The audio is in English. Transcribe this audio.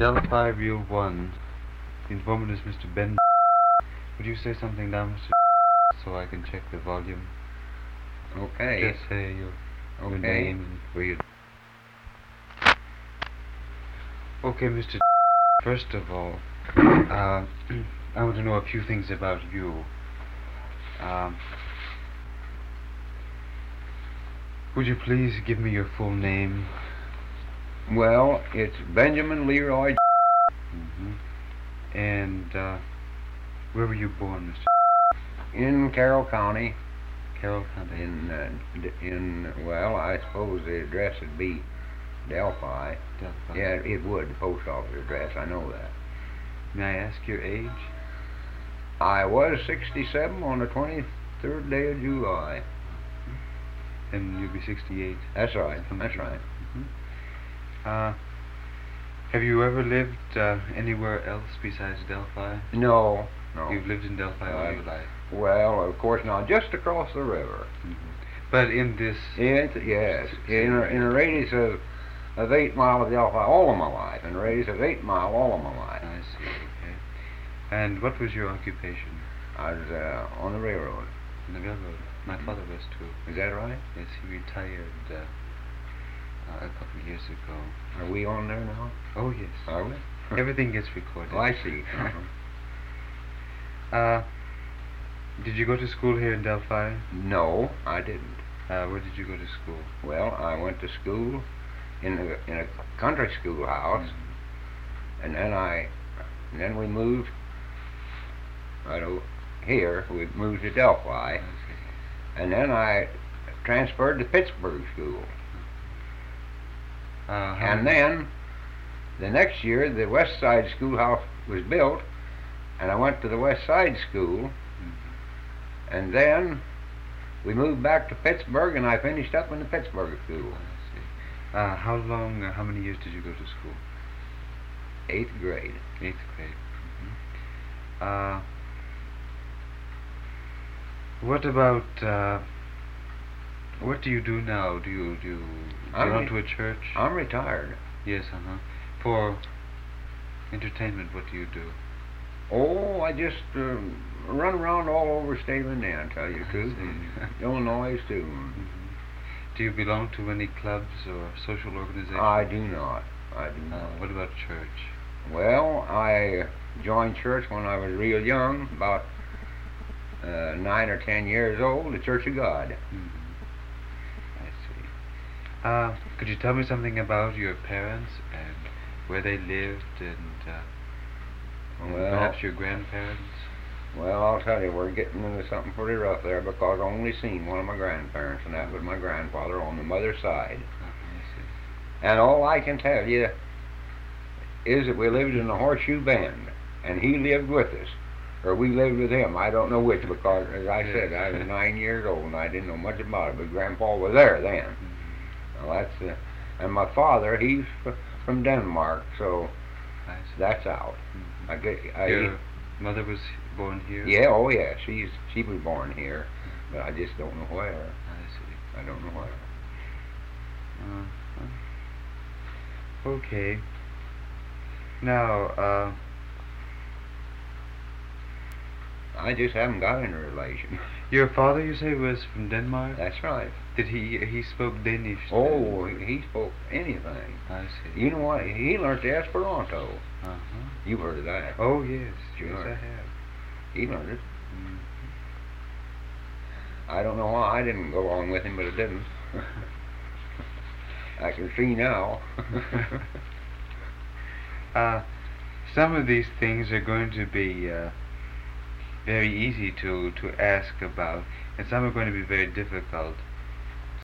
Delphi Reel 1. The informant is Mr. Ben. Would you say something now, Mr. so I can check the volume? Okay. Just say your Okay. name and where you... Okay, Mr. First of all, I want to know a few things about you. Would you please give me your full name? Well, it's Benjamin Leroy. And where were you born, Mr. In Carroll County. Carroll County. Well, I suppose the address would be Delphi. Delphi. Yeah, it would, the post office address, I know that. May I ask your age? I was 67 on the 23rd day of July. And you'll be 68. That's right, that's right. Have you ever lived anywhere else besides Delphi? No, no. You've lived in Delphi all your life? Well, of course not, just across the river. But in this... Yes, in a radius of 8 miles of Delphi all of my life, in a radius of 8 miles all of my life. I see, okay. And what was your occupation? I was on the railroad. On the railroad? My father was too. Is that right? Yes, he retired a couple of years ago. Are we on there now? Oh, yes. Are we? Everything gets recorded. Oh, I see. Did you go to school here in Delphi? No, I didn't. Where did you go to school? Well, I went to school in a country schoolhouse, and then we moved right over here. We moved to Delphi, and then I transferred to Pittsburgh School. And then the next year, the West Side Schoolhouse was built, and I went to the West Side School, and then we moved back to Pittsburgh, and I finished up in the Pittsburgh School. How many years did you go to school? 8th grade. 8th grade. What about, what do you do now? Do you belong to a church? I'm retired. Yes, For entertainment, what do you do? Oh, I just run around all over state of Indiana, tell you the truth. Illinois too. Do you belong to any clubs or social organizations? I do not. What about church? Well, I joined church when I was real young, about 9 or 10 years old, the Church of God. I see. Could you tell me something about your parents and where they lived and perhaps your grandparents? Well, I'll tell you, we're getting into something pretty rough there, because I only seen one of my grandparents, and that was my grandfather on the mother's side. And all I can tell you is that we lived in the Horseshoe Bend, and he lived with us, or we lived with him. I don't know which, because, as I said, I was 9 years old, and I didn't know much about it, but Grandpa was there then. Well, and my father, he's from Denmark, so that's out. Your mother was born here? Yeah, oh yeah, she was born here, but I just don't know where. I see. I don't know where. Okay. Now, I just haven't got any relation. Your father, you say, was from Denmark? That's right. Did he spoke Danish? Oh, he spoke anything. I see. You know what? He learned the Esperanto. You've heard of that? Oh, yes. Sure. Yes, I have. He learned it. I don't know why I didn't go along with him, but I didn't. I can see now. Some of these things are going to be very easy to ask about, and some are going to be very difficult.